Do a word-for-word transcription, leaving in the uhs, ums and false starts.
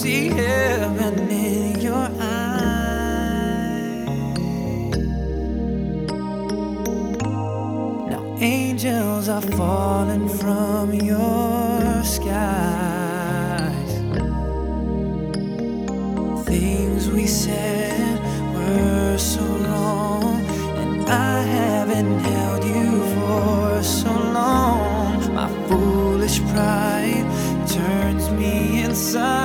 see heaven in your eyes. Now angels are falling from your skies. Things we said were so wrong, and I haven't held you for so long. My foolish pride turns me inside.